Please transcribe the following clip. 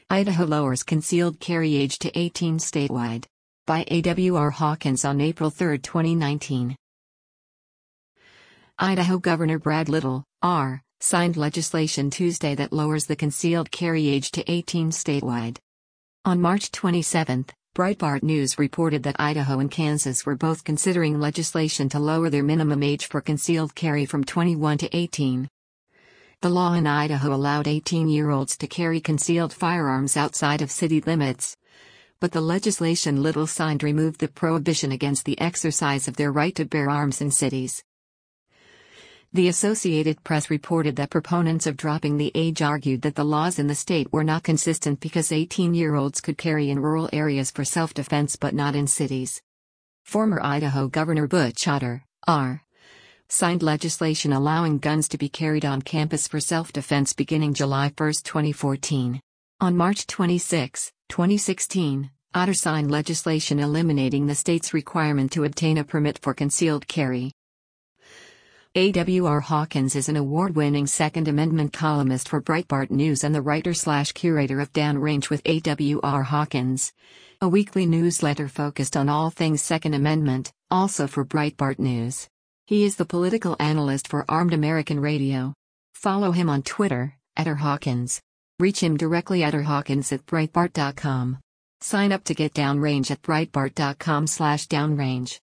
Idaho lowers concealed carry age to 18 statewide. By A.W.R. Hawkins on April 3, 2019. Idaho Governor Brad Little, R., signed legislation Tuesday that lowers the concealed carry age to 18 statewide. On March 27, Breitbart News reported that Idaho and Kansas were both considering legislation to lower their minimum age for concealed carry from 21 to 18. The law in Idaho allowed 18-year-olds to carry concealed firearms outside of city limits. But the legislation Little signed removed the prohibition against the exercise of their right to bear arms in cities. The Associated Press reported that proponents of dropping the age argued that the laws in the state were not consistent because 18-year-olds could carry in rural areas for self-defense but not in cities. Former Idaho Governor Butch Otter, R., signed legislation allowing guns to be carried on campus for self-defense beginning July 1, 2014. On March 26, 2016, Otter signed legislation eliminating the state's requirement to obtain a permit for concealed carry. A.W.R. Hawkins is an award-winning Second Amendment columnist for Breitbart News and the writer/curator of Downrange with A.W.R. Hawkins, a weekly newsletter focused on all things Second Amendment, also for Breitbart News. He is the political analyst for Armed American Radio. Follow him on Twitter, @RHawkins. Reach him directly at rhawkins@breitbart.com. Sign up to get Downrange at breitbart.com/downrange.